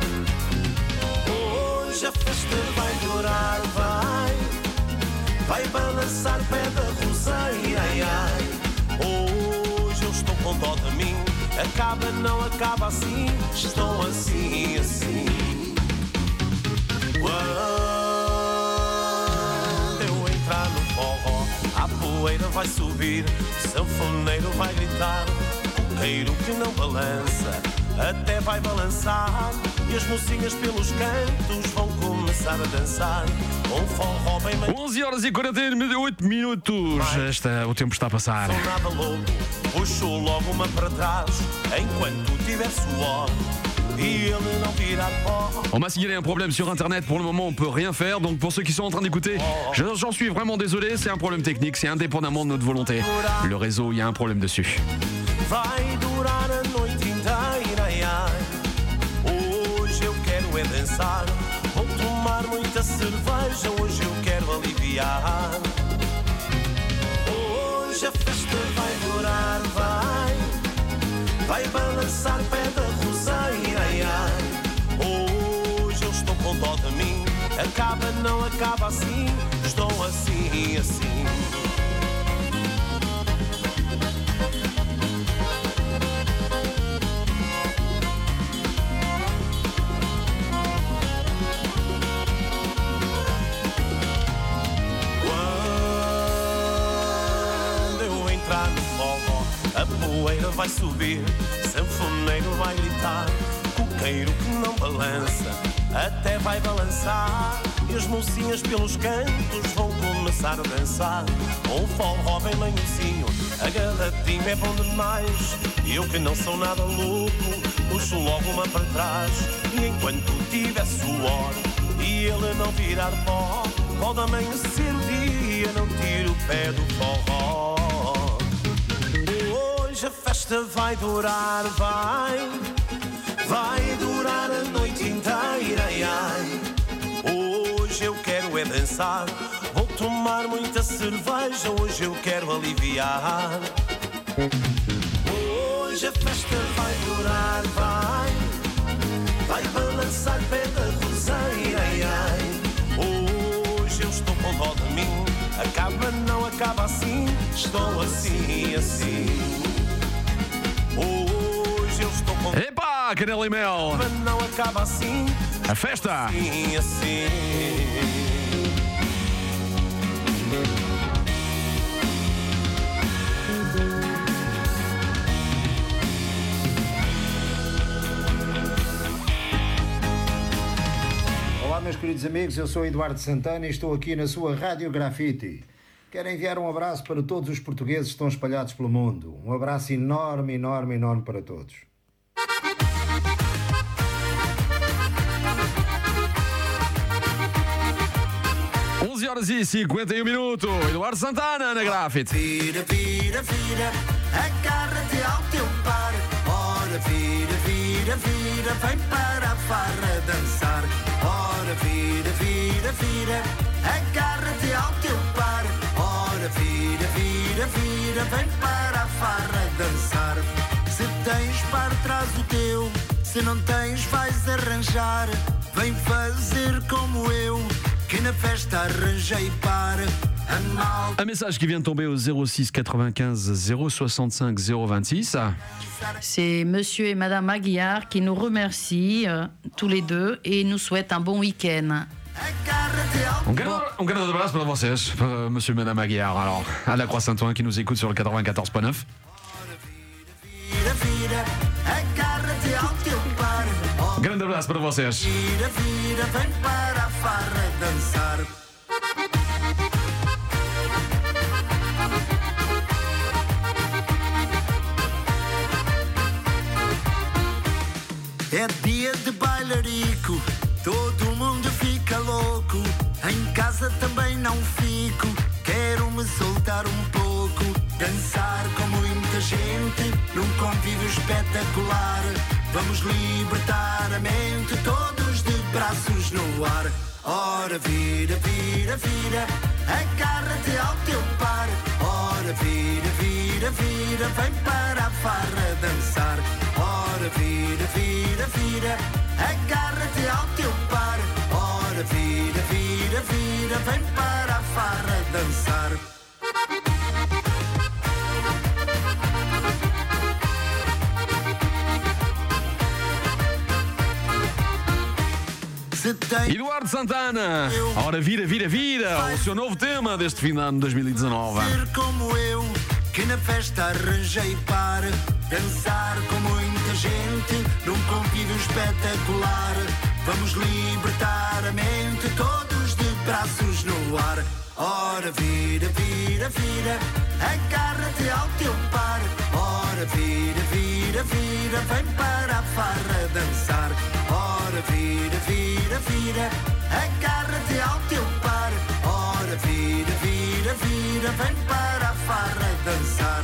Hoje a festa vai durar, vai, vai balançar pé da roseira, ai, ai. Hoje eu estou com dó de mim, acaba, não acaba assim, estou assim, assim. Quando eu entrar no forró, a poeira vai subir, o sanfoneiro vai gritar, o coqueiro que não balança, até vai balançar, e as mocinhas pelos cantos vão começar a dançar, um forró bem mais... onze horas e quarenta e oito minutos. Esta, o tempo está a passar. Sou nada louco, puxo logo uma para trás, enquanto tiver suor. On m'a signalé un problème sur internet, pour le moment on peut rien faire, donc pour ceux qui sont en train d'écouter, j'en suis vraiment désolé, c'est un problème technique, c'est indépendamment de notre volonté. Le réseau, il y a un problème dessus. Vai durar a noite inteira, ai, ai. Hoje eu quero é dançar, vou tomar muita cerveja, hoje eu quero aliviar. Hoje a festa vai durar, vai, vai balançar pé da roseira, ai, ai. Hoje eu estou com dó de mim, acaba, não acaba assim, estou assim, assim. A poeira vai subir, sanfoneiro vai gritar, coqueiro que não balança, até vai balançar, e as mocinhas pelos cantos vão começar a dançar. Um forró bem manhozinho, agarradinho é bom demais, e eu que não sou nada louco, puxo logo uma para trás, e enquanto tiver suor, e ele não virar pó, pode amanhecer o dia, não tiro o pé do forró. Hoje a festa vai durar, vai, vai durar a noite inteira, ai, ai. Hoje eu quero é dançar, vou tomar muita cerveja, hoje eu quero aliviar. Hoje a festa vai durar, vai, vai balançar pé da roseira, ai, ai. Hoje eu estou com dó de mim, acaba, não acaba assim, estou assim, assim. Hoje eu estou com... Epa, Canela e Mel! Não acaba assim. A festa! Assim, assim. Olá, meus queridos amigos, eu sou Eduardo Santana e estou aqui na sua Rádio Grafite. Quero enviar um abraço para todos os portugueses que estão espalhados pelo mundo. Um abraço enorme, enorme, enorme para todos. onze horas e cinquenta e um minutos. Eduardo Santana na Grafite. Vira, vira, vira, agarra-te ao teu par. Ora, vira, vira, vira, vem para a farra dançar. Ora, vira, vira, vira, agarra-te ao teu par. Ora, vira, vira, vira, vem para a farra Se não tens, vais arranjar. Vem fazer como eu, que na festa arranjei par. A malta. Un message qui vient de tomber au zéro six quatre-vingt-quinze zéro soixante-cinq zéro vingt-six. C'est monsieur et madame Aguiar qui nous remercient euh, tous les deux et nous souhaitent un bon week-end. Um grande, um grande abraço para vocês, para monsieur et madame Aguiar, alors, à la Croix-Saint-Ouen qui nous écoute sur le quatre-vingt-quatorze point neuf. Vira, vira, agarra-te ao teu par. Grande abraço para vocês. Vira, vira, vem para a farra dançar. É dia de bailarico, todo mundo fica louco. Em casa também não fico, quero me soltar um pouco. Dançar com muita gente, num convívio espetacular. Vamos libertar a mente, todos de braços no ar. Ora vira, vira, vira, agarra-te ao teu par. Ora vira, vira, vira, vem para a farra dançar. Ora vira, vira, vira, agarra-te ao teu par. Ora vira, vira, vira, vem para a farra dançar. Eduardo Santana, ora vira, vira, vira, o seu novo tema deste fim de ano dois mil e dezanove. Ser como eu, que na festa arranjei par. Dançar com muita gente, num convívio espetacular. Vamos libertar a mente, todos de braços no ar. Ora vira, vira, vira, agarra-te ao teu par. Ora vira, vira, vira, vem para a farra dançar. Ora vira, vira, vira, agarra-te ao teu par. Ora vira, vira, vira, vem para a farra dançar.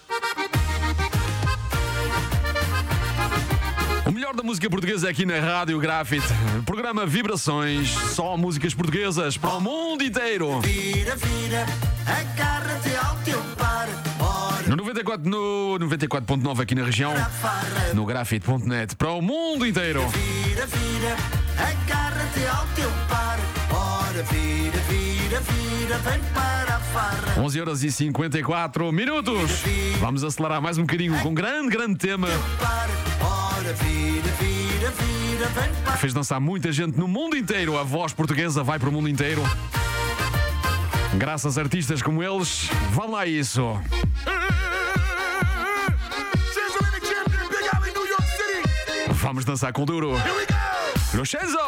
O melhor da música portuguesa é aqui na Rádio Grafite. Programa Vibrações, só músicas portuguesas para o mundo inteiro. Vira, vira, agarra-te ao teu par. Ora, No noventa e quatro, no noventa e quatro ponto nove aqui na região, no grafite ponto net para o mundo inteiro. vira, vira, agarra-te ao teu par. Ora vira, vira, vira, vem para a farra. onze horas e cinquenta e quatro minutos. Vamos acelerar mais um bocadinho com um grande, grande tema. Ora vira, vira, vira, vem para. Fez dançar muita gente no mundo inteiro. A voz portuguesa vai para o mundo inteiro. Graças a artistas como eles, vão lá isso. Vamos dançar com duro. Lucenzo!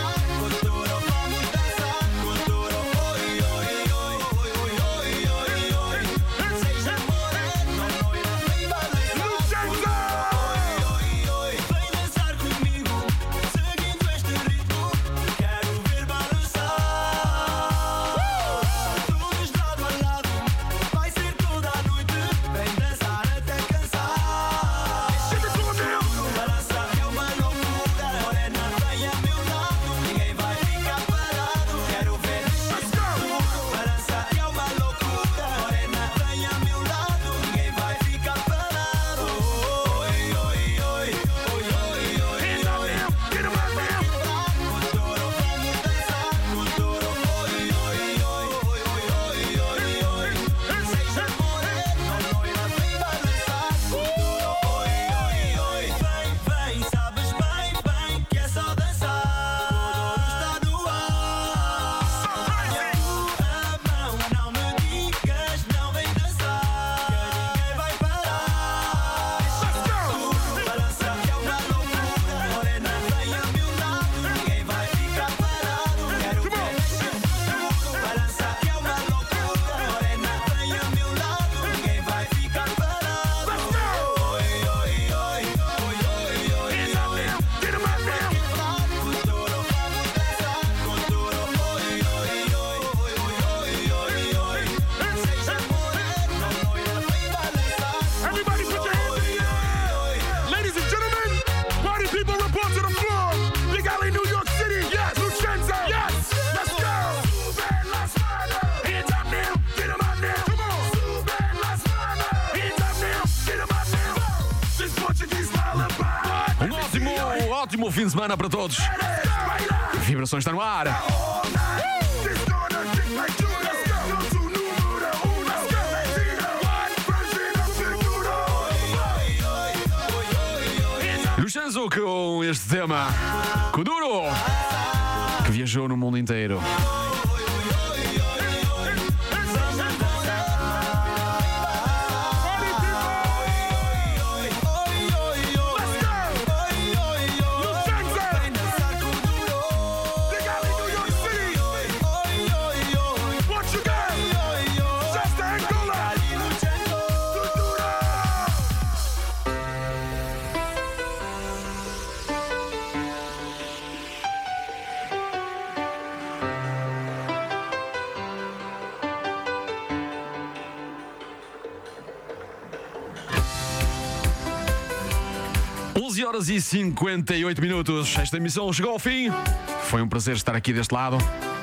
Oi, oi, oi. bom fim de semana para todos. Vibrações está no ar. Lucenzo com este tema, Kuduro, que viajou no mundo inteiro. onze horas e cinquenta e oito minutos. Esta emissão chegou ao fim. Foi um prazer estar aqui deste lado.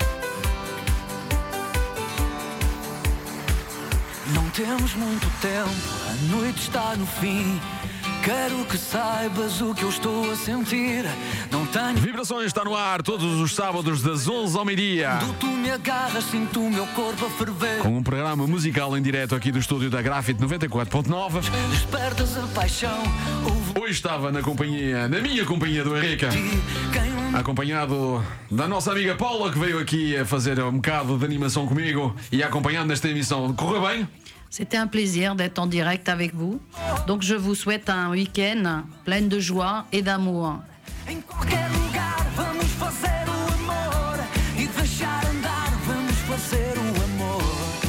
Não temos muito tempo, a noite está no fim. Quero que saibas o que eu estou a sentir. Não tenho... Vibrações está no ar todos os sábados das onze ao meio-dia. Quando tu me agarras, sinto o meu corpo a ferver. Com um programa musical em direto aqui do estúdio da Grafite noventa e quatro ponto nove. Despertas a paixão. Hoje estava na companhia, na minha companhia do Henrique, acompanhado da nossa amiga Paula, que veio aqui a fazer um bocado de animação comigo e acompanhando nesta emissão. Correu bem? C'était un plaisir d'être en direct avec vous. Donc je vous souhaite un week-end plein de joie et d'amour. Em qualquer lugar vamos fazer o amor e deixar andar, vamos fazer o amor.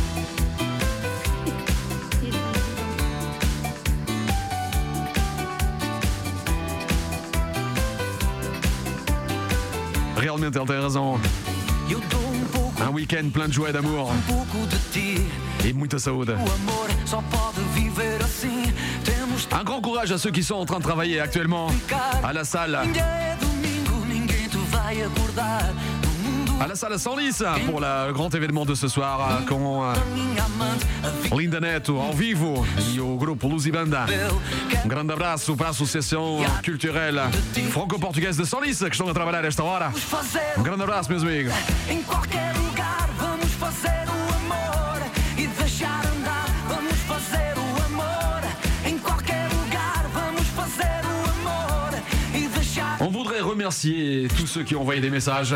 Realmente ele tem razão. Eu dou um pouco, um week-end plein de joie et d'amour. Um pouco de ti. Et muita saúde. O amor só pode viver assim. Temos un grand courage à ceux qui sont en train de travailler actuellement à la salle. É domingo, ninguém te vai acordar. À la salle Senlis pour la, le grand événement de ce soir com uh, Linda Neto ao vivo e o grupo Luzibanda. Um grande abraço para a Associação Culturelle Franco-Portuguesa de Senlis que estão a trabalhar esta hora. Um grande abraço, meus amigos. Em qualquer lugar vamos fazer o amor e deixar andar, vamos fazer o amor. Em qualquer lugar vamos fazer o amor e deixar. On voudrait remercier tous ceux qui ont envoyé des messages.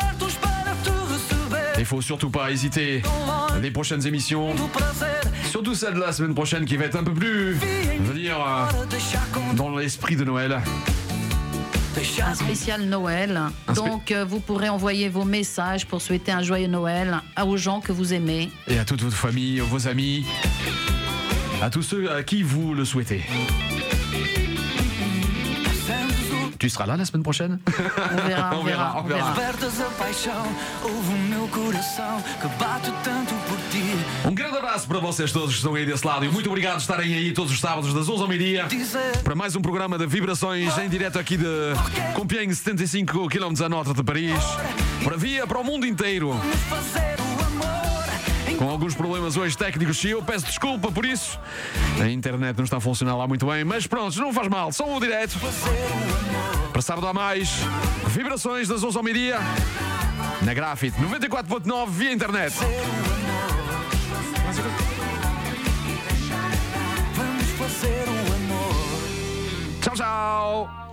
Il faut surtout pas hésiter. Les prochaines émissions, surtout celle de la semaine prochaine qui va être un peu plus, je veux dire, dans l'esprit de Noël. Un spécial Noël. Un spé- Donc euh, vous pourrez envoyer vos messages pour souhaiter un joyeux Noël aux gens que vous aimez. Et à toute votre famille, vos amis, à tous ceux à qui vous le souhaitez. Tu seras là la semaine prochaine? On verra, on, on verra, on verra. Despertas a paixão, ouve o meu coração que bate tanto por ti. Um grande abraço para vocês todos que estão aí desse lado e muito obrigado por estarem aí todos os sábados das onze ao meio-dia para mais um programa de Vibrações em direto aqui de Compiègne, setenta e cinco quilómetros a norte de Paris, para via para o mundo inteiro. Com alguns problemas hoje técnicos e eu peço desculpa por isso. A internet não está a funcionar lá muito bem, mas pronto, não faz mal, só o direto. Para sábado há mais Vibrações das onze ao meio-dia na Grafite noventa e quatro ponto nove via internet. Vamos fazer o amor. Tchau, tchau.